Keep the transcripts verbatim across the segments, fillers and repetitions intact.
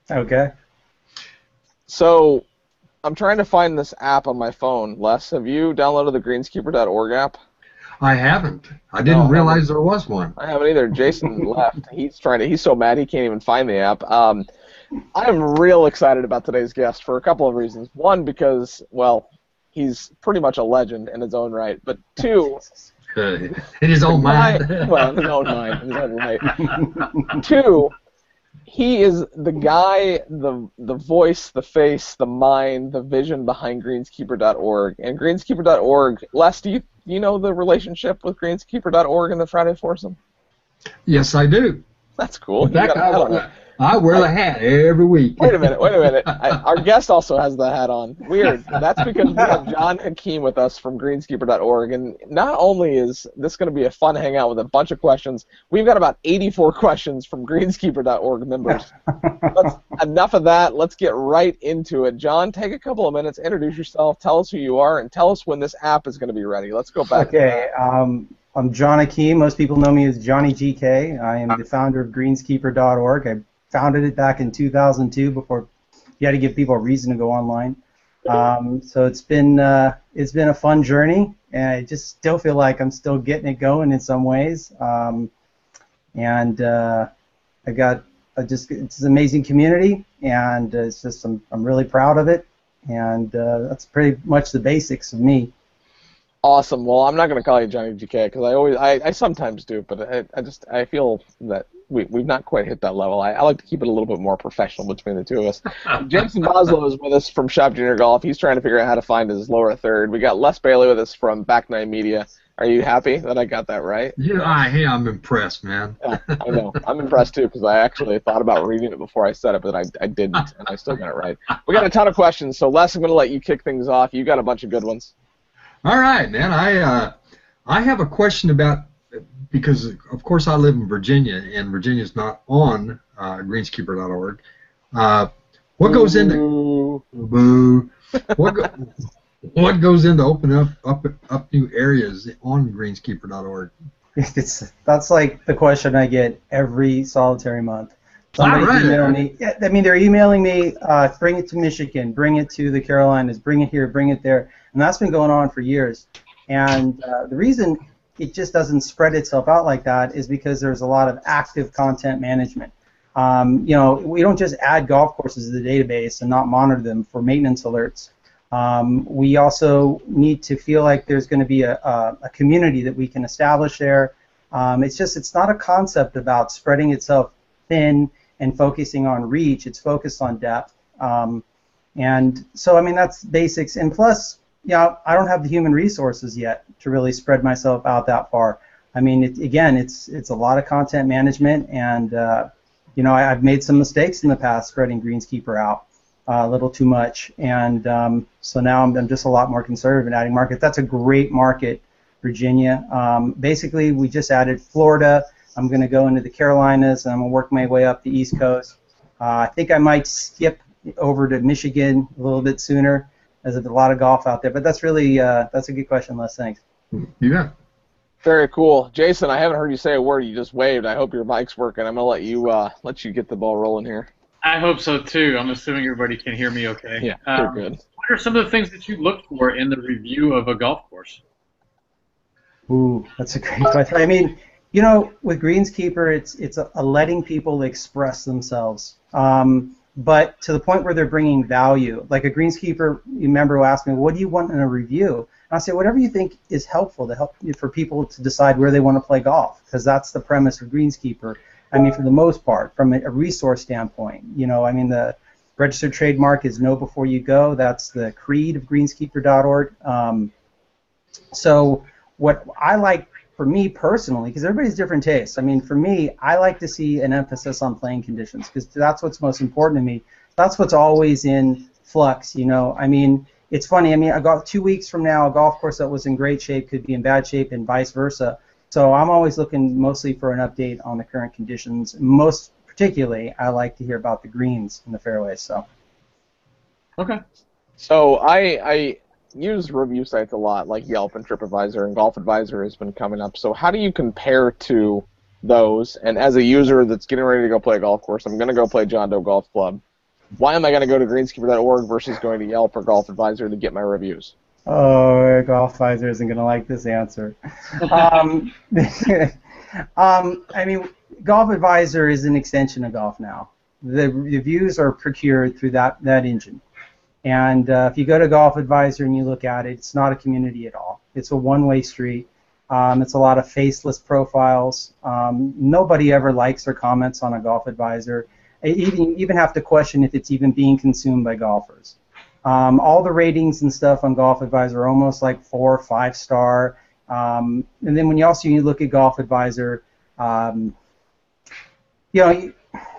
Okay. So I'm trying to find this app on my phone. Les, have you downloaded the greenskeeper dot org app? I haven't. I No, didn't I haven't. realize there was one. I haven't either. Jason left. He's trying to. He's so mad he can't even find the app. Um, I'm real excited about today's guest for a couple of reasons. One, because well, he's pretty much a legend in his own right. But two, Uh, in his the own guy, mind. well, in his own mind, in his own right. Two, he is the guy, the the voice, the face, the mind, the vision behind greenskeeper dot org. And greenskeeper dot org, Les, do you you know the relationship with greenskeeper dot org and the Friday Foursome? Yes, I do. That's cool. In You fact, got a I, hat on it. I wear the hat every week. Wait a minute, wait a minute. I, our guest also has the hat on. Weird. That's because we have John Hakeem with us from greenskeeper dot org, and not only is this going to be a fun hangout with a bunch of questions, we've got about eighty-four questions from greenskeeper dot org members. Let's, enough of that. Let's get right into it. John, take a couple of minutes, introduce yourself, tell us who you are, and tell us when this app is going to be ready. Let's go back. Okay. Um, I'm John Hakeem. Most people know me as Johnny G K. I am the founder of greenskeeper dot org. I founded it back in two thousand two before you had to give people a reason to go online. Um, so it's been uh, it's been a fun journey, and I just still feel like I'm still getting it going in some ways. Um, and uh, I got a just it's an amazing community, and uh, it's just I'm I'm really proud of it, and uh, that's pretty much the basics of me. Awesome. Well, I'm not going to call you Johnny G K because I always, I, I sometimes do, but I, I just, I feel that we, we've not quite hit that level. I, I like to keep it a little bit more professional between the two of us. Jason Boslow is with us from Shop Junior Golf. He's trying to figure out how to find his lower third. We got Les Bailey with us from Back Nine Media. Are you happy that I got that right? Yeah, I, hey, I'm impressed, man. Yeah, I know. I'm impressed too because I actually thought about reading it before I said it, but I, I didn't, and I still got it right. We got a ton of questions, so Les, I'm going to let you kick things off. You got a bunch of good ones. All right, man. I uh, I have a question about, because of course I live in Virginia, and Virginia's not on uh, greenskeeper dot org. Uh, what goes into boo? What go, what goes into opening up up up new areas on greenskeeper dot org? It's, that's like the question I get every solitary month. Somebody's All right. emailing me. Yeah, I mean, they're emailing me, uh, bring it to Michigan, bring it to the Carolinas, bring it here, bring it there. And that's been going on for years. And uh, the reason it just doesn't spread itself out like that is because there's a lot of active content management. Um, you know, we don't just add golf courses to the database and not monitor them for maintenance alerts. Um, we also need to feel like there's going to be a, a, a community that we can establish there. Um, it's just, it's not a concept about spreading itself thin and focusing on reach. It's focused on depth. Um, and so, I mean, that's basics. And plus, you know, I don't have the human resources yet to really spread myself out that far. I mean, it, again, it's it's a lot of content management, and uh, you know, I, I've made some mistakes in the past spreading Greenskeeper out uh, a little too much, and um, so now I'm, I'm just a lot more conservative in adding markets. That's a great market, Virginia. Um, basically, we just added Florida. I'm going to go into the Carolinas, and I'm going to work my way up the East Coast. Uh, I think I might skip over to Michigan a little bit sooner. There's a lot of golf out there, but that's really uh, that's a good question, Les. Thanks. Yeah. Very cool, Jason. I haven't heard you say a word. You just waved. I hope your mic's working. I'm gonna let you uh, let you get the ball rolling here. I hope so too. I'm assuming everybody can hear me okay. Yeah, you're um, good. What are some of the things that you look for in the review of a golf course? Ooh, that's a great question. I mean, you know, with Greenskeeper, it's it's a, a letting people express themselves. Um, but to the point where they're bringing value. Like a greenskeeper, you remember who asked me, what do you want in a review? And I say, whatever you think is helpful to help for people to decide where they want to play golf, because that's the premise of Greenskeeper. I mean, for the most part, from a resource standpoint, you know, I mean, the registered trademark is know before you go. That's the creed of greenskeeper dot org. Um, so what I like for me personally, because everybody's different tastes. I mean, for me, I like to see an emphasis on playing conditions because that's what's most important to me. That's what's always in flux, you know. I mean, it's funny. I mean, I got two weeks from now, a golf course that was in great shape could be in bad shape, and vice versa. So I'm always looking mostly for an update on the current conditions. Most particularly, I like to hear about the greens in the fairways. So. Okay. So I I. use review sites a lot, like Yelp and TripAdvisor, and Golf Advisor has been coming up. So how do you compare to those? And as a user that's getting ready to go play a golf course, I'm going to go play John Doe Golf Club. Why am I going to go to greenskeeper dot org versus going to Yelp or Golf Advisor to get my reviews? Oh, Golf Advisor isn't going to like this answer. um, um, I mean, Golf Advisor is an extension of Golf Now. The reviews are procured through that, that engine. And uh, if you go to Golf Advisor and you look at it, it's not a community at all. It's a one-way street. Um, it's a lot of faceless profiles. Um, nobody ever likes or comments on a Golf Advisor. I even, even have to question if it's even being consumed by golfers. Um, all the ratings and stuff on Golf Advisor are almost like four or five star. Um, and then when you also you look at Golf Advisor, um, you know, you,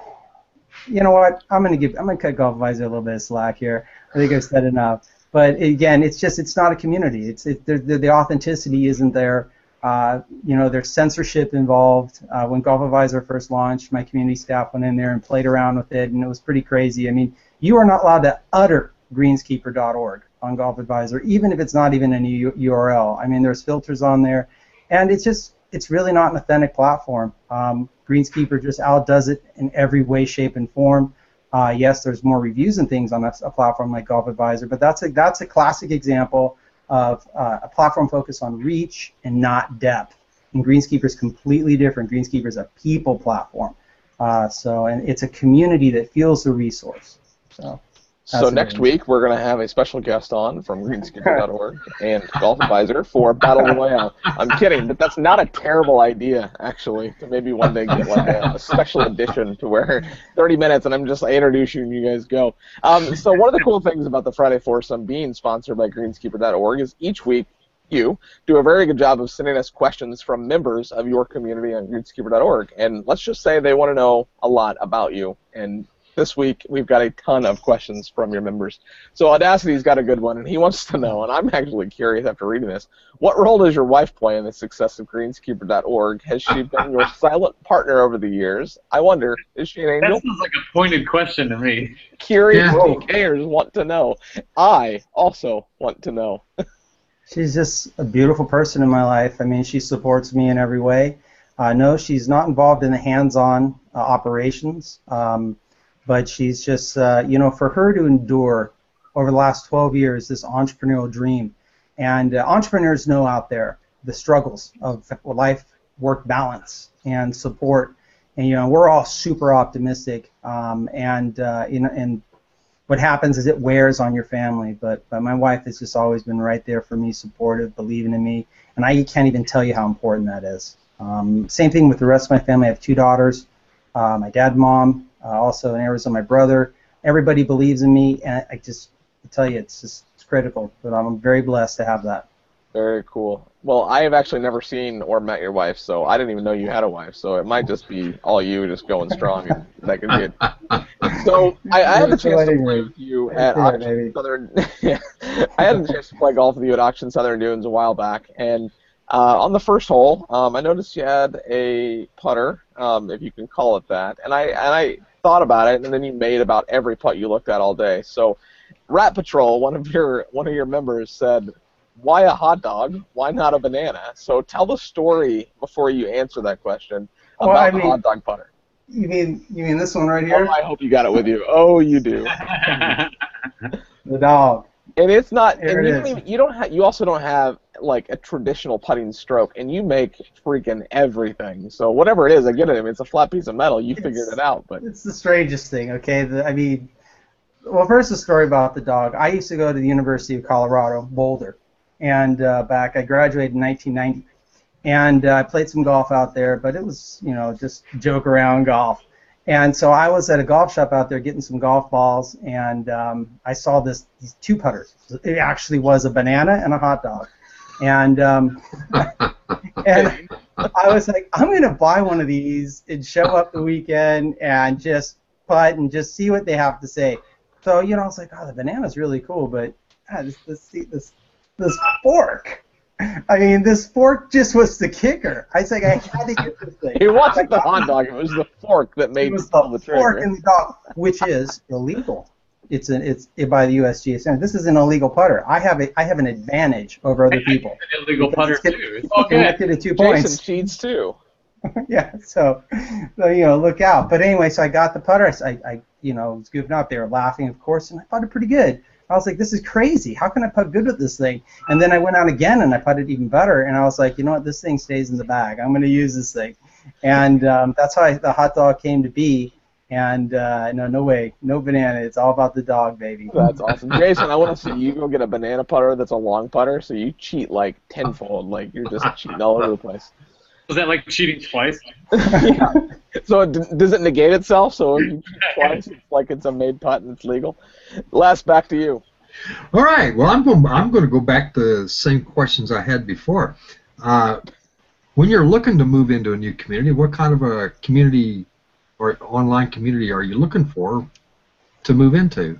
you know what? I'm gonna give I'm gonna cut Golf Advisor a little bit of slack here. I think I've said enough. But again, it's just it's not a community. It's it, the, the authenticity isn't there. Uh, you know, there's censorship involved. Uh, when Golf Advisor first launched, my community staff went in there and played around with it, and it was pretty crazy. I mean, you are not allowed to utter greenskeeper dot org on Golf Advisor, even if it's not even a U- URL. I mean, there's filters on there, and it's just it's really not an authentic platform. Um, Greenskeeper just outdoes it in every way, shape, and form. Uh, yes, there's more reviews and things on a, a platform like Golf Advisor, but that's a that's a classic example of uh, a platform focused on reach and not depth. And Greenskeeper is completely different. Greenskeeper is a people platform, uh, so and it's a community that feels the resource. So. So next week we're going to have a special guest on from greenskeeper dot org and Golf Advisor for Battle Royale. I'm kidding, but that's not a terrible idea, actually, to maybe one day get like a, a special edition to where thirty minutes and I'm just I introduce you and you guys go. Um, so one of the cool things about the Friday Foursome being sponsored by greenskeeper dot org is each week you do a very good job of sending us questions from members of your community on greenskeeper dot org. And let's just say they want to know a lot about you. And this week, we've got a ton of questions from your members. So Audacity's got a good one, and he wants to know, and I'm actually curious after reading this, what role does your wife play in the success of greenskeeper dot org? Has she been your silent partner over the years? I wonder, is she an angel? That sounds like a pointed question to me. Curious Yeah. P Kers want to know. I also want to know. She's just a beautiful person in my life. I mean, she supports me in every way. Uh, no, she's not involved in the hands-on uh, operations. Um, But she's just, uh, you know, for her to endure over the last twelve years this entrepreneurial dream. And uh, entrepreneurs know out there the struggles of life-work balance and support. And, you know, we're all super optimistic. Um, and, uh, you know, and what happens is it wears on your family. But, but my wife has just always been right there for me, supportive, believing in me. And I can't even tell you how important that is. Um, same thing with the rest of my family. I have two daughters, uh, my dad and mom. Uh, also in Arizona, my brother. Everybody believes in me, and I just I tell you, it's just it's critical. But I'm very blessed to have that. Very cool. Well, I have actually never seen or met your wife, so I didn't even know you had a wife. So it might just be all you just going strong, and that could be it. So I, I had the chance to play with you at Auction Southern. I had the chance to play golf with you at Auction Southern Dunes a while back, and uh, on the first hole, um, I noticed you had a putter, um, if you can call it that, and I and I. thought about it, and then you made about every putt you looked at all day. So, Rat Patrol, one of your one of your members said, "Why a hot dog? Why not a banana?" So, tell the story before you answer that question about well, I the mean, hot dog putter. You mean you mean this one right here? Oh, I hope you got it with you. Oh, you do. The dog. And it's not. Here and it you, don't is. even, you don't have. You also don't have like a traditional putting stroke, and you make freaking everything. So whatever it is, I get it. I mean, it's a flat piece of metal. You It's- figured it out, but It's the strangest thing, okay? The, I mean, well, first the story about the dog. I used to go to the University of Colorado, Boulder, and uh, back I graduated in nineteen ninety, and uh, I played some golf out there, but it was, you know, just joke around golf. And so I was at a golf shop out there getting some golf balls, and um, I saw this these two putters. It actually was a banana and a hot dog, and um, and I was like, I'm gonna buy one of these and show up the weekend and just putt and just see what they have to say. So you know, I was like, oh, the banana's really cool, but ah, this this this this fork. I mean, this fork just was the kicker. I was like, I had to get this thing. it wasn't the hot dog. It was the fork that made It was pull the the fork trigger. in the dog, which is illegal. It's an it's it by the U S G S N. This is an illegal putter. I have a I have an advantage over other people. An illegal Because putter it's get- too. It's all good. Connected to two Jason points. cheats too. yeah, so, so, you know, look out. But anyway, so I got the putter. I, I, you know, was goofing out. They were laughing, of course, and I putted pretty good. I was like, this is crazy. How can I putt good with this thing? And then I went out again, and I putted even better. And I was like, you know what? This thing stays in the bag. I'm going to use this thing. And um, that's how I, the hot dog came to be. And uh, no, no way, no banana. It's all about the dog, baby. That's awesome, Jason. I want to see you go get a banana putter that's a long putter, so you cheat like tenfold, like you're just cheating all over the place. Was that like cheating twice? Yeah. So it, does it negate itself? So if you cheat twice, it's like it's a made putt and it's legal. Les, back to you. All right. Well, I'm going. I'm going to go back to the same questions I had before. Uh, when you're looking to move into a new community, what kind of a community or online community are you looking for to move into?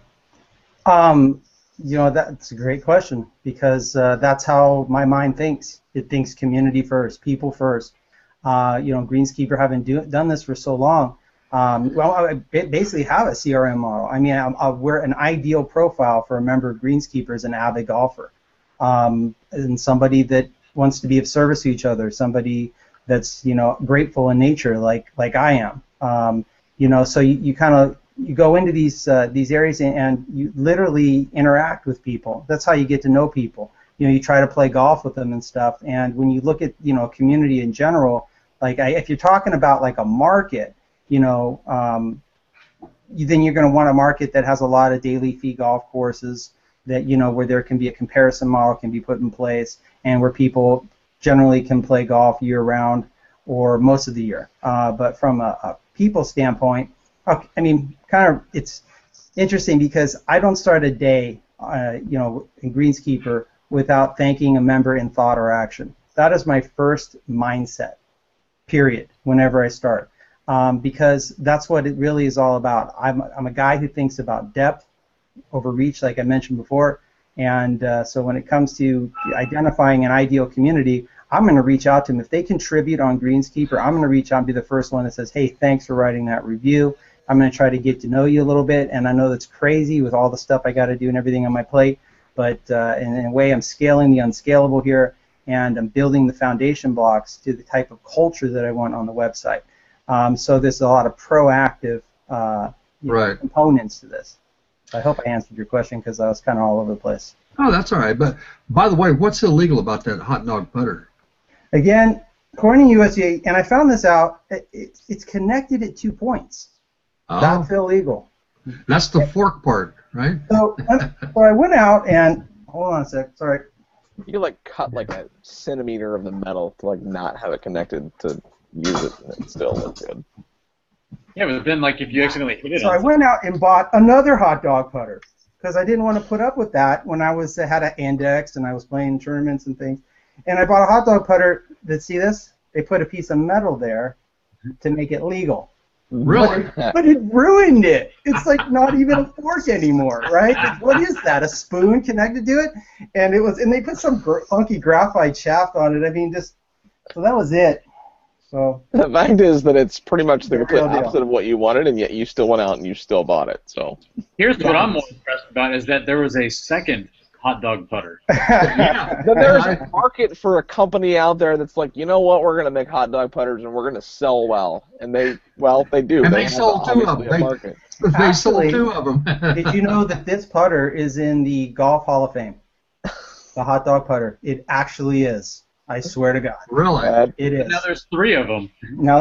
Um, you know, that's a great question because uh, that's how my mind thinks. It thinks community first, people first. Uh, you know, Greenskeeper having do, done this for so long. Um, well, I basically have a C R M model. I mean, I'm, I'm, we're an ideal profile for a member of Greenskeeper as an avid golfer, um, and somebody that wants to be of service to each other, somebody that's, you know, grateful in nature like like I am. Um, you know, so you, you kind of you go into these uh, these areas and, and you literally interact with people. That's how you get to know people. You know, you try to play golf with them and stuff. And when you look at, you know, community in general, like I, if you're talking about like a market, you know, um, you, then you're going to want a market that has a lot of daily fee golf courses that, you know, where there can be a comparison model can be put in place and where people generally can play golf year round or most of the year. Uh, but from a, a people standpoint, I mean, kind of it's interesting because I don't start a day, uh, you know, in Greenskeeper without thanking a member in thought or action. That is my first mindset, period, whenever I start, um, because that's what it really is all about. I'm, I'm a guy who thinks about depth over reach, like I mentioned before, and uh, so when it comes to identifying an ideal community, I'm going to reach out to them. If they contribute on Greenskeeper, I'm going to reach out and be the first one that says, hey, thanks for writing that review. I'm going to try to get to know you a little bit, and I know that's crazy with all the stuff I got to do and everything on my plate, but uh, in, in a way I'm scaling the unscalable here, and I'm building the foundation blocks to the type of culture that I want on the website. Um, so there's a lot of proactive uh, you know, right. components to this. I hope I answered your question because I was kind of all over the place. Oh, that's all right. But by the way, what's illegal about that hot dog putter? Again, according to U S G A, and I found this out, it, it, it's connected at two points. Oh. That's illegal. That's the fork part, right? So, so I went out and, hold on a sec, sorry. You could like cut like a centimeter of the metal to like not have it connected to use it, and it still looks good. Yeah, but then like if you accidentally hit it. So I went out and bought another hot dog putter because I didn't want to put up with that when I was had an index and I was playing tournaments and things. And I bought a hot dog putter. Did see this? They put a piece of metal there to make it legal. Really? But it, but it ruined it. It's like not even a fork anymore, right? Like, what is that? A spoon connected to it? And it was, and they put some gr funky graphite shaft on it. I mean, just so that was it. So the fact is that it's pretty much the complete real deal. opposite of what you wanted, and yet you still went out and you still bought it. So here's what I'm more impressed about is that there was a second hot dog putter. Yeah. Then there's a market for a company out there that's like, you know what, we're going to make hot dog putters and we're going to sell well. And they, well, they do. And they they have sold two of obviously them. a market. They Actually, sold two of them. Did you know that this putter is in the Golf Hall of Fame? The hot dog putter. It actually is. I swear to God. Really? Uh, It is. Now there's three of them. Now,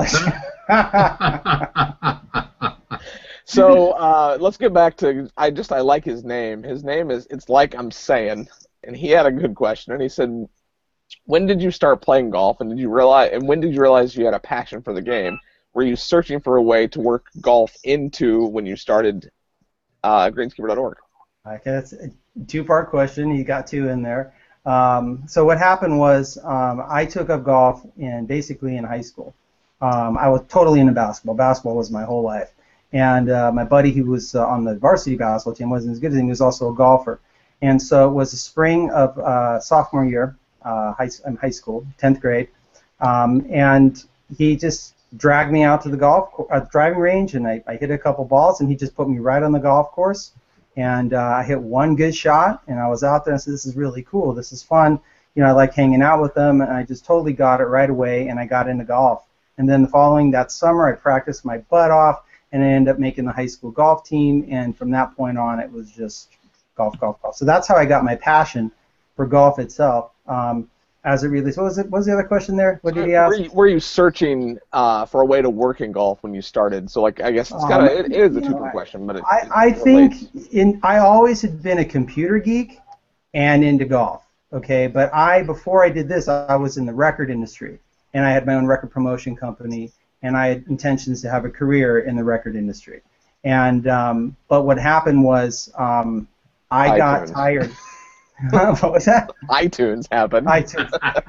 So uh, let's get back to, I just, I like his name. His name is, it's like I'm saying, and he had a good question, and he said, when did you start playing golf, and did you realize, and when did you realize you had a passion for the game? Were you searching for a way to work golf into when you started uh, greenskeeper dot org? Okay, that's a two-part question. You got two in there. Um, so what happened was um, I took up golf in basically in high school. Um, I was totally into basketball. Basketball was my whole life. And uh, my buddy who was uh, on the varsity basketball team wasn't as good as him. He was also a golfer. And so it was the spring of uh, sophomore year, uh, high, in high school, tenth grade. Um, and he just dragged me out to the golf uh, driving range, and I, I hit a couple balls, and he just put me right on the golf course. And uh, I hit one good shot, and I was out there and I said, this is really cool. This is fun. You know, I like hanging out with them, and I just totally got it right away, and I got into golf. And then the following that summer, I practiced my butt off, and I ended up making the high school golf team. And from that point on, it was just golf, golf, golf. So that's how I got my passion for golf itself. Um, as it relates, what was it? What was the other question there? What did he ask? Were you, were you searching uh, for a way to work in golf when you started? So, like, I guess it's kind of Um, it, it is a you two-part know, question, but it, I, it I relates. think in I always had been a computer geek and into golf. Okay, but I before I did this, I was in the record industry, and I had my own record promotion company, and I had intentions to have a career in the record industry. And um, but what happened was um, I got iTunes. tired. What was that? iTunes happened. iTunes.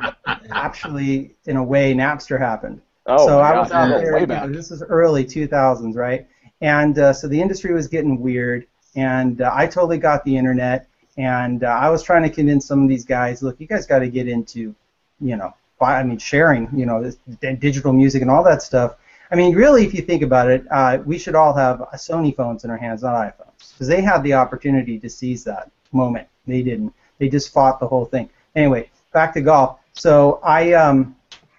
Actually, in a way, Napster happened. oh, so my I was God, out oh, there. way You know, back. this is early two thousands, right? And uh, so the industry was getting weird, and uh, I totally got the internet, and uh, I was trying to convince some of these guys, look, you guys got to get into, you know, buy, I mean, sharing, you know, this d- digital music and all that stuff. I mean, really, if you think about it, uh, we should all have uh, Sony phones in our hands, not iPhones, because they had the opportunity to seize that moment. They didn't. They just fought the whole thing. Anyway, back to golf. So I, um,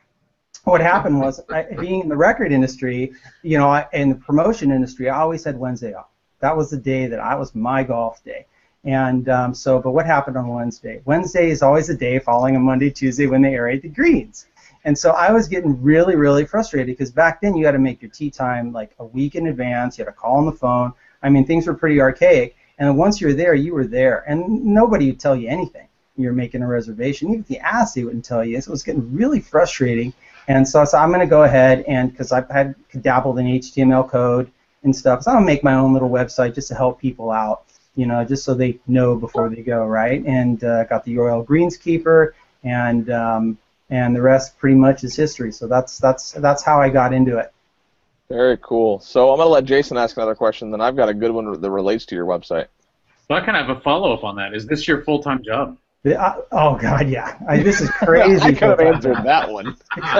what happened was, I, being in the record industry, you know, I, in the promotion industry, I always had Wednesday off. That was the day that I was my golf day. And um, so, but what happened on Wednesday? Wednesday is always a day following a Monday, Tuesday when they aerate the greens. And so I was getting really, really frustrated because back then you had to make your tee time like a week in advance. You had to call on the phone. I mean, things were pretty archaic. And once you were there, you were there. And nobody would tell you anything. You're making a reservation. Even if you asked, they wouldn't tell you. So it was getting really frustrating. And so I said, I'm going to go ahead and, because I've had dabbled in H T M L code and stuff, so I'm going to make my own little website just to help people out, you know, just so they know before they go, right? And uh, got the U R L Greenskeeper, and um, and the rest pretty much is history. So that's that's that's how I got into it. Very cool. So I'm going to let Jason ask another question, then I've got a good one that relates to your website. So I kind of have a follow-up on that. Is this your full-time job? The- uh, oh God, yeah. I, this is crazy. I could have full-time. answered that one.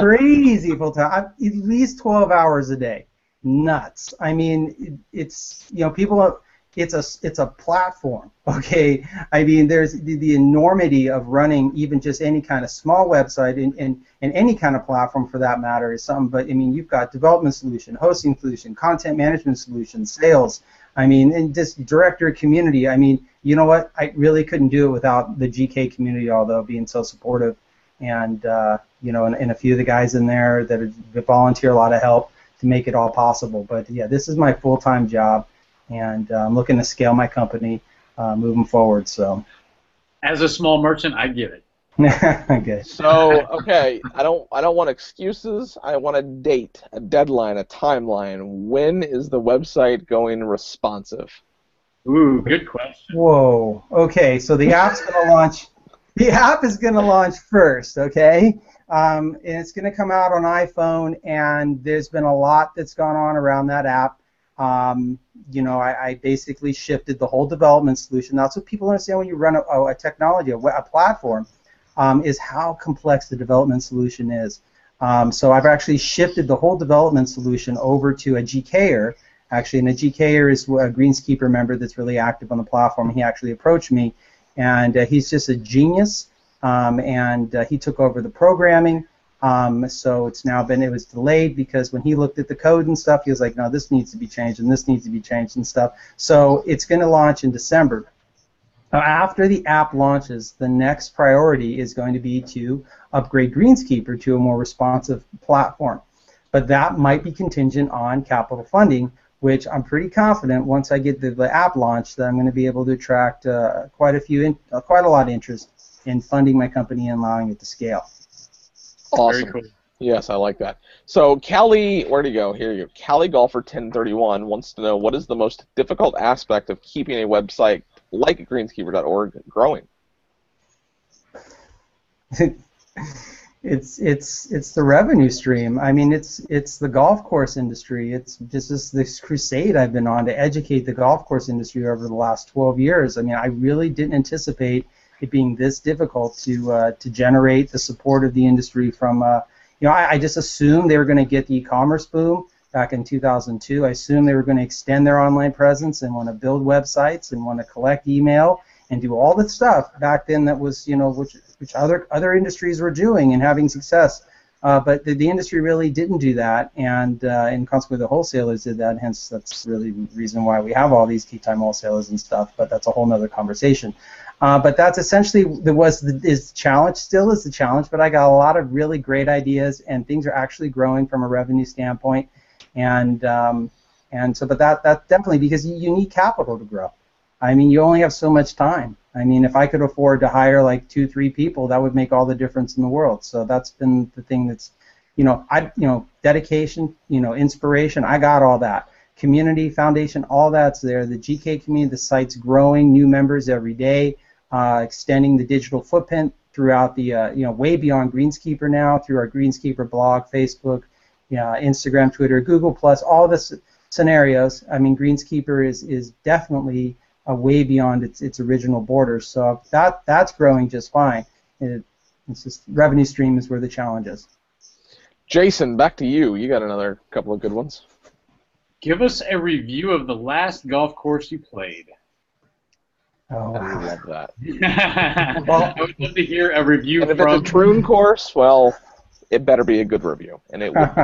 Crazy full time. At least twelve hours a day. Nuts. I mean, it, it's you know people. Are, it's a it's a platform. Okay. I mean, there's the, the enormity of running even just any kind of small website and, and and any kind of platform for that matter is something. But I mean, you've got development solution, hosting solution, content management solution, sales. I mean, and just director community. I mean, you know what? I really couldn't do it without the G K community, although being so supportive. And uh, you know, and, and a few of the guys in there that, are, that volunteer a lot of help to make it all possible. But yeah, this is my full-time job, and uh, I'm looking to scale my company uh, moving forward. So, As a small merchant, I get it. okay. So, okay, I don't I don't want excuses. I want a date, a deadline, a timeline. When is the website going responsive? Ooh, good question. Whoa. Okay, so the app's gonna launch. The app is gonna launch first. Okay. Um, and it's gonna come out on iPhone, and there's been a lot that's gone on around that app. Um, you know, I, I basically shifted the whole development solution. That's what people understand when you run a, a technology, a, a platform, um, is how complex the development solution is. Um, so I've actually shifted the whole development solution over to a G K-er. Actually, and a G K-er is a Greenskeeper member that's really active on the platform. He actually approached me, and uh, he's just a genius. Um, and uh, he took over the programming. Um, so it's now been, it was delayed because when he looked at the code and stuff, he was like, no, this needs to be changed and this needs to be changed and stuff. So it's going to launch in December. Now, after the app launches, the next priority is going to be to upgrade Greenskeeper to a more responsive platform. But that might be contingent on capital funding, which I'm pretty confident once I get the, the app launched that I'm going to be able to attract uh, quite a few, in, uh, quite a lot of interest in funding my company and allowing it to scale. Awesome. Very cool. Yes, I like that. So, Cali, where'd he go? Here you go. Cali Golfer ten thirty-one wants to know, what is the most difficult aspect of keeping a website like greenskeeper dot org growing? It's it's it's the revenue stream. I mean, it's it's the golf course industry. It's just this, this crusade I've been on to educate the golf course industry over the last twelve years. I mean, I really didn't anticipate it being this difficult to uh, to generate the support of the industry from. Uh, you know, I, I just assumed they were going to get the e-commerce boom back in two thousand two. I assumed they were going to extend their online presence and want to build websites and want to collect email and do all the stuff back then that was, you know, which which other other industries were doing and having success. Uh, but the, the industry really didn't do that, and uh, and consequently the wholesalers did that. Hence, that's really the reason why we have all these key time wholesalers and stuff. But that's a whole nother conversation. Uh, but that's essentially there was the is challenge still is the challenge. But I got a lot of really great ideas, and things are actually growing from a revenue standpoint. And um, and so, but that that definitely because you, you need capital to grow. I mean, you only have so much time. I mean, if I could afford to hire like two, three people, that would make all the difference in the world. So that's been the thing that's, you know, I, you know, dedication, you know, inspiration. I got all that. Community, foundation, all that's there. The G K community, the site's growing, new members every day, uh, extending the digital footprint throughout the, uh, you know, way beyond Greenskeeper now through our Greenskeeper blog, Facebook, yeah, Instagram, Twitter, Google Plus, all this scenarios. I mean, Greenskeeper is is definitely Uh, way beyond its its original borders, so that that's growing just fine. It, it's just revenue stream is where the challenge is. Jason, back to you. You got another couple of good ones. Give us a review of the last golf course you played. Oh, I love that. Well, I would love to hear a review And if from. it's a Troon course, well, it better be a good review, and it will.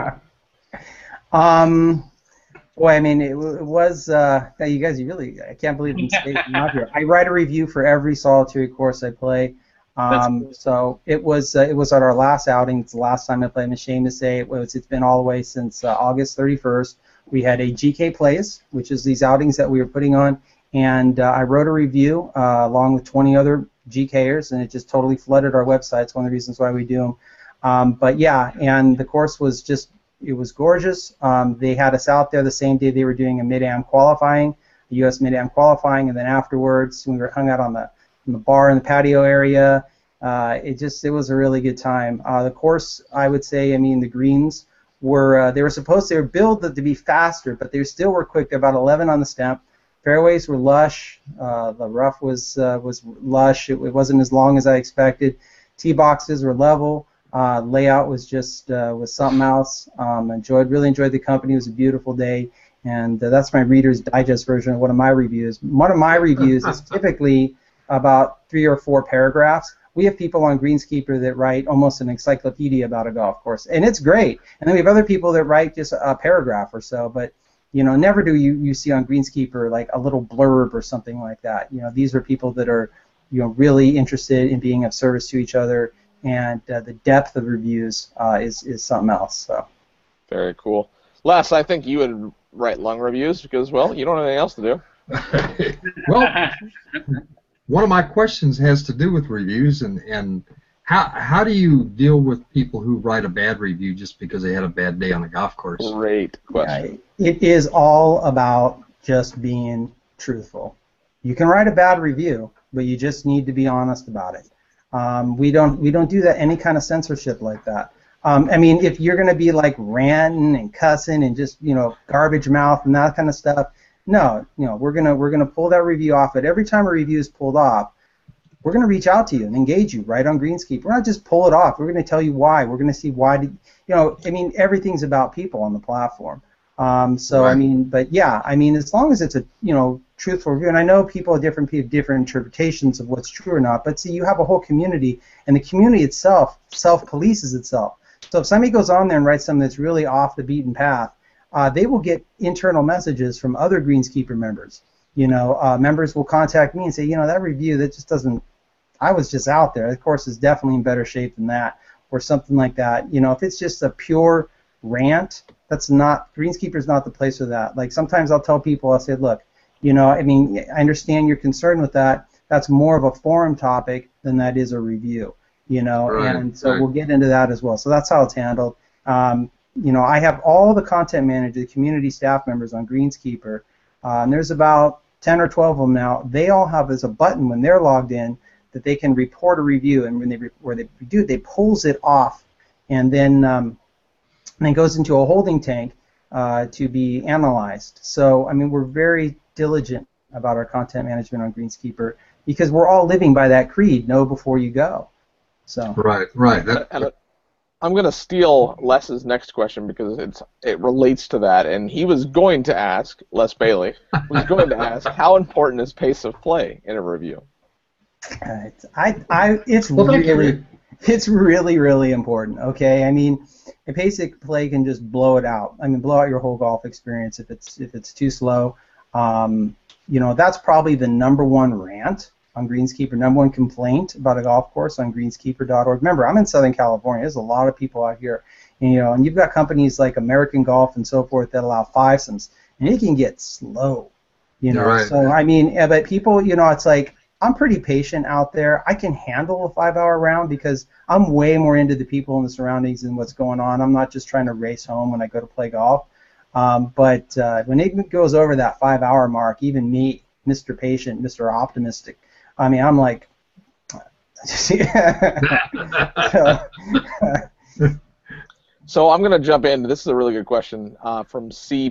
um. Boy, I mean, it, it was, uh, you guys, you really, I can't believe I'm not here. I write a review for every solitary course I play. Um, Cool. so it was, uh, it was at our last outing. It's the last time I played. I'm ashamed to say it was, it's been all the way since uh, August thirty-first. We had a G K Plays, which is these outings that we were putting on, and uh, I wrote a review uh, along with twenty other GKers, and it just totally flooded our website. It's one of the reasons why we do them. Um, but yeah, and the course was just, it was gorgeous. Um, they had us out there the same day they were doing a Mid-Am qualifying, the U S Mid-Am qualifying, and then afterwards we were hung out on the, on the bar in the patio area. Uh, it just, it was a really good time. Uh, the course, I would say, I mean, the greens were, uh, they were supposed, they were built to be faster, but they still were quick. They're about eleven on the stemp. Fairways were lush. Uh, the rough was uh, was lush. It, it wasn't as long as I expected. Tee boxes were level. Uh, layout was just uh, was something else. Um, enjoyed really enjoyed the company. It was a beautiful day, and uh, that's my Reader's Digest version of one of my reviews. One of my reviews is typically about three or four paragraphs. We have people on Greenskeeper that write almost an encyclopedia about a golf course, and it's great. And then we have other people that write just a paragraph or so, but you know, never do you, you see on Greenskeeper like a little blurb or something like that. You know, these are people that are, you know, really interested in being of service to each other. And uh, the depth of reviews uh, is is something else. So. Very cool. Les, I think you would write long reviews because, well, you don't have anything else to do. Well, one of my questions has to do with reviews, and, and how how do you deal with people who write a bad review just because they had a bad day on a golf course? Great question. Yeah, it is all about just being truthful. You can write a bad review, but you just need to be honest about it. Um, we don't we don't do that any kind of censorship like that. Um, I mean, if you're going to be like ranting and cussing and just you know garbage mouth and that kind of stuff, no, you know we're gonna we're gonna pull that review off. But every time a review is pulled off, we're gonna reach out to you and engage you right on Greenskeeper. We're not just pull it off. We're gonna tell you why. We're gonna see why. Did, you know, I mean, everything's about people on the platform. Um, so Right. I mean, but yeah, I mean, as long as it's a you know truthful review, and I know people have different have different interpretations of what's true or not. But see, you have a whole community, and the community itself self-polices itself. So if somebody goes on there and writes something that's really off the beaten path, uh, they will get internal messages from other Greenskeeper members. You know, uh, members will contact me and say, you know, that review that just doesn't. I was just out there. The course is definitely in better shape than that, or something like that. You know, if it's just a pure rant, that's not Greenskeeper's not the place for that. Like sometimes I'll tell people, I'll say, look, you know, I mean, I understand your concern with that. That's more of a forum topic than that is a review. You know, Right, and so right. we'll get into that as well. So that's how it's handled. Um, you know, I have all the content managers, the community staff members on Greenskeeper, uh, and there's about ten or twelve of them now. They all have as a button when they're logged in that they can report a review, and when they re- where they do it, they pulls it off, and then um, and then goes into a holding tank uh, to be analyzed. So I mean, we're very diligent about our content management on Greenskeeper because we're all living by that creed: know before you go. So. Right, right. That, And I'm going to steal Les's next question because it's it relates to that, and he was going to ask, Les Bailey, was going to ask, how important is pace of play in a review? Uh, it's, I, I, it's Well, thank you. really, It's really, really important. Okay, I mean, a basic play can just blow it out. I mean, blow out your whole golf experience if it's if it's too slow. Um, you know, that's probably the number one rant on Greenskeeper, number one complaint about a golf course on greenskeeper dot org. Remember, I'm in Southern California. There's a lot of people out here, and, you know, and you've got companies like American Golf and so forth that allow fivesomes, and it can get slow. You know, Right. so I mean, yeah, but people, you know, it's like, I'm pretty patient out there. I can handle a five-hour round because I'm way more into the people and the surroundings and what's going on. I'm not just trying to race home when I go to play golf. Um, but uh, when it goes over that five-hour mark, even me, Mister Patient, Mister Optimistic, I mean, I'm like, so, So I'm going to jump in. This is a really good question uh, from C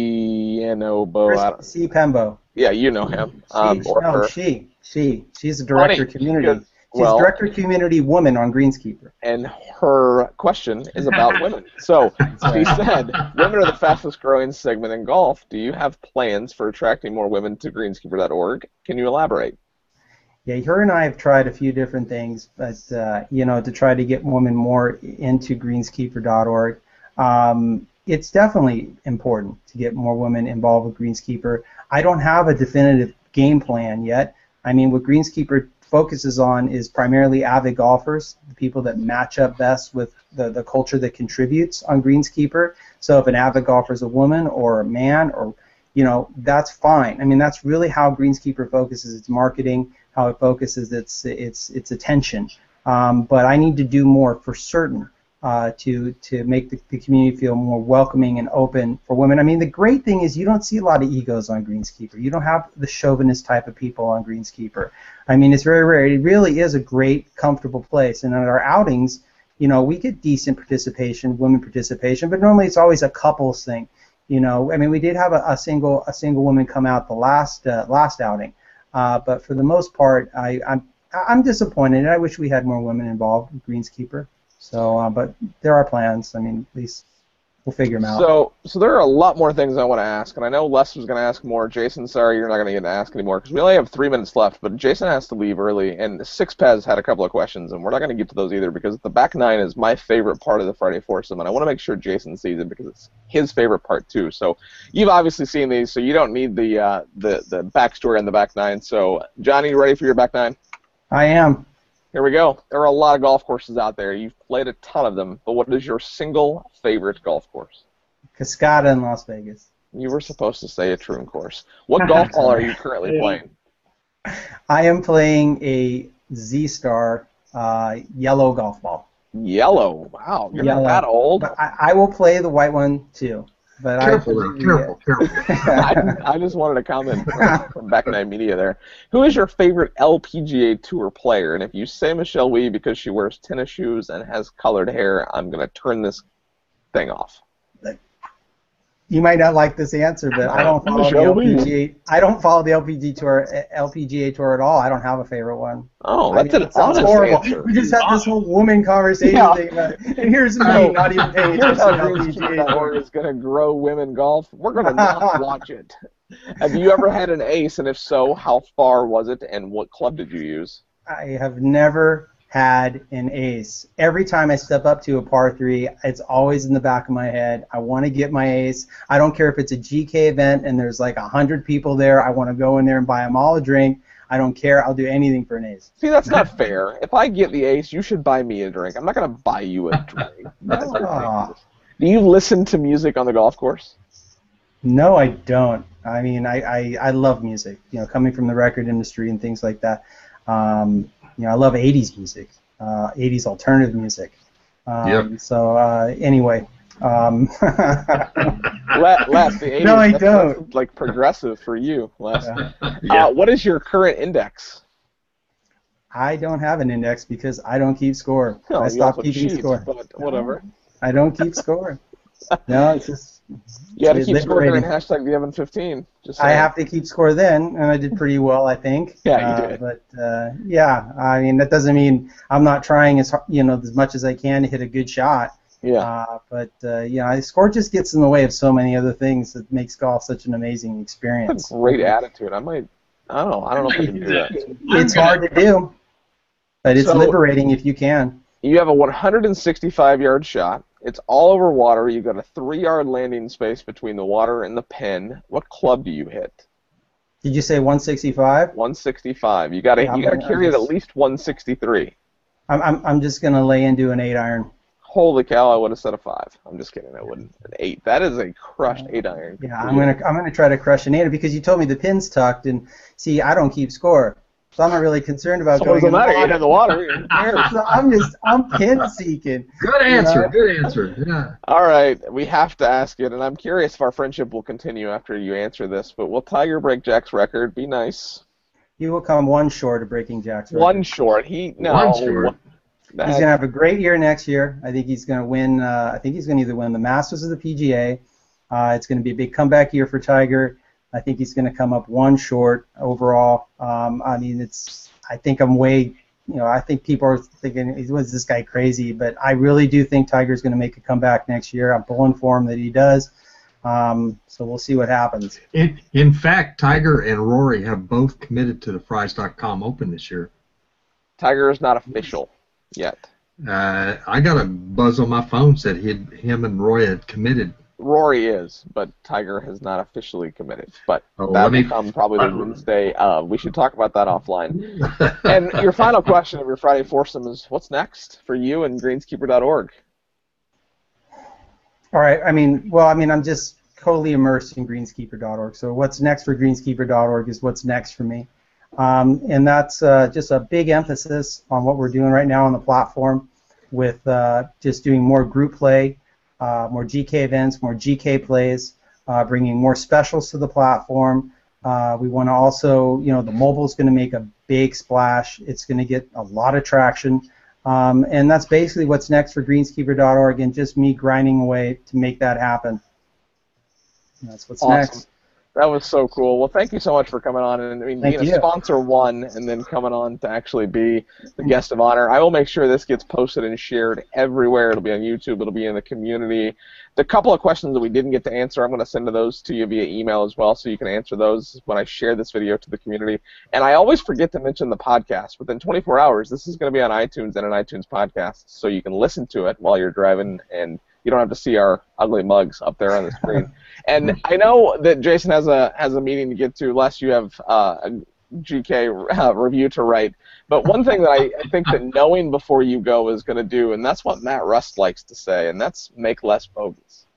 P N O Bo. I don't- C. Pembo. Yeah, you know him. She, Um, or no, her. she, she, she's a director Funny, community. because- She's well- director community woman on Greenskeeper. And her question is about women. So she said, women are the fastest growing segment in golf. Do you have plans for attracting more women to greenskeeper dot org? Can you elaborate? Yeah, her and I have tried a few different things, but uh, you know, to try to get women more into greenskeeper dot org. Um, it's definitely important to get more women involved with Greenskeeper. I don't have a definitive game plan yet. I mean, what Greenskeeper focuses on is primarily avid golfers, the people that match up best with the, the culture that contributes on Greenskeeper. So if an avid golfer is a woman or a man, or, you know, that's fine. I mean, that's really how Greenskeeper focuses its marketing, how it focuses its its its attention. Um, but I need to do more for certain uh, to to make the, the community feel more welcoming and open for women. I mean, the great thing is you don't see a lot of egos on Greenskeeper. You don't have the chauvinist type of people on Greenskeeper. I mean, it's very rare. It really is a great, comfortable place. And at our outings, you know, we get decent participation, women participation, but normally it's always a couples thing. You know, I mean, we did have a, a single a single woman come out the last uh, last outing. Uh, but for the most part, I, I'm I'm disappointed. I wish we had more women involved with Greenskeeper. So, uh, but there are plans. I mean, at least we'll figure them out. So, so there are a lot more things I want to ask, and I know Les was going to ask more. Jason, sorry, you're not going to get to ask anymore because we only have three minutes left. But Jason has to leave early, and Six Pez had a couple of questions, and we're not going to get to those either because the back nine is my favorite part of the Friday foursome, and I want to make sure Jason sees it because it's his favorite part too. So, you've obviously seen these, so you don't need the uh, the the backstory on the back nine. So, Johnny, you ready for your back nine? I am. Here we go. There are a lot of golf courses out there. You've played a ton of them, but what is your single favorite golf course? Cascada in Las Vegas. You were supposed to say a Troon course. What golf ball are you currently playing? I am playing a Z-Star uh, yellow golf ball. Yellow. Wow, you're Yellow. not that old. But I, I will play the white one too. But Careful, I, now, careful, careful. I, I just wanted to comment from, from Back Nine Media there. Who is your favorite L P G A Tour player? And if you say Michelle Wie because she wears tennis shoes and has colored hair, I'm going to turn this thing off. You might not like this answer, but I don't follow the Michelle L P Wie. G A. I don't follow the L P G tour, L P G A tour at all. I don't have a favorite one. Oh, I that's mean, an it sounds honest horrible. answer. We just had this whole woman conversation Yeah. thing, about, and here's me Oh, not even paying Here's attention how to L P G Greenskeeper A dot org tour. is going to grow women golf. We're going to not watch it. Have you ever had an ace, and if so, how far was it, and what club did you use? I have never had an ace. Every time I step up to a par three, it's always in the back of my head. I want to get my ace. I don't care if it's a G K event and there's like a hundred people there. I want to go in there and buy them all a drink. I don't care. I'll do anything for an ace. See, that's not fair. If I get the ace, you should buy me a drink. I'm not going to buy you a drink. That's Aw. ridiculous. Do you listen to music on the golf course? No, I don't. I mean, I, I, I love music. You know, coming from the record industry and things like that. Um, you know, I love eighties music, uh, eighties alternative music. Um, Yep. So uh, anyway. Um, Les, Les, the eighties, No, I that's, don't. that's like progressive for you, Les. Yeah. Uh, what is your current index? I don't have an index because I don't keep score. Oh, I you stopped also keeping cheat, score. But whatever. I don't keep score. No, it's just You had to it's keep score during liberating. hashtag the Evan fifteen. Just I saying. have to keep score then, and I did pretty well, I think. Yeah, you Uh, did. But uh, yeah, I mean that doesn't mean I'm not trying as har- you know as much as I can to hit a good shot. Yeah. Uh, but uh, you know, score just gets in the way of so many other things that makes golf such an amazing experience. That's a great attitude. I might. I don't know. I don't know if I can do that. It's hard to do, but it's So- liberating if you can. You have a one hundred sixty-five yard shot. It's all over water. You've got a three yard landing space between the water and the pin. What club do you hit? Did you say one sixty-five? one sixty-five. You got to Yeah, you got to I'm- carry I'm it at just- least one sixty-three. I'm I'm I'm just gonna lay into an eight iron. Holy cow! I would have said a five. I'm just kidding. I wouldn't. An eight. That is a crushed eight iron. Yeah, I'm gonna I'm gonna try to crush an eight because you told me the pin's tucked, and see, I don't keep score, so I'm not really concerned about So going what does it in the matter? You hit the water. Who cares? So I'm just I'm pin seeking. Good answer. know? Good answer. Yeah. All right, we have to ask it, and I'm curious if our friendship will continue after you answer this. But will Tiger break Jack's record? Be nice. He will come one short of breaking Jack's record. One short. He no. One short. That- He's gonna have a great year next year. I think he's gonna win. Uh, I think he's gonna either win the Masters or the P G A. Uh, it's gonna be a big comeback year for Tiger. I think he's gonna come up one short overall. Um, I mean, it's. I think I'm way. You know, I think people are thinking, was this guy crazy? But I really do think Tiger's gonna make a comeback next year. I'm pulling for him that he does. Um, so we'll see what happens. In, in fact, Tiger and Rory have both committed to the Fries dot com Open this year. Tiger is not official yet. Uh, I got a buzz on my phone said he'd, him and Roy had committed. Rory is, but Tiger has not officially committed. But Oh, that let me- will come probably the Wednesday. Uh, we should talk about that offline. And your final question of your Friday foursome is, what's next for you and greenskeeper dot org? All right. I mean, well, I mean, I'm just totally immersed in greenskeeper dot org. So what's next for greenskeeper dot org is what's next for me. Um, and that's uh, just a big emphasis on what we're doing right now on the platform with uh, just doing more group play, uh, more G K events, more G K plays, uh, bringing more specials to the platform. Uh, we want to also, you know, the mobile is going to make a big splash. It's going to get a lot of traction. Um, and that's basically what's next for greenskeeper dot org and just me grinding away to make that happen. And that's what's Awesome. next. That was so cool. Well, thank you so much for coming on. And I mean, Thank being you. a sponsor one and then coming on to actually be the guest of honor. I will make sure this gets posted and shared everywhere. It'll be on YouTube. It'll be in the community. The couple of questions that we didn't get to answer, I'm going to send those to you via email as well, so you can answer those when I share this video to the community. And I always forget to mention the podcast. Within twenty-four hours, this is going to be on iTunes and an iTunes podcast, so you can listen to it while you're driving, and you don't have to see our ugly mugs up there on the screen. And I know that Jason has a has a meeting to get to, lest you have uh, a G K uh, review to write. But one thing that I, I think that knowing before you go is going to do, and that's what Matt Rust likes to say, and that's make less bogeys.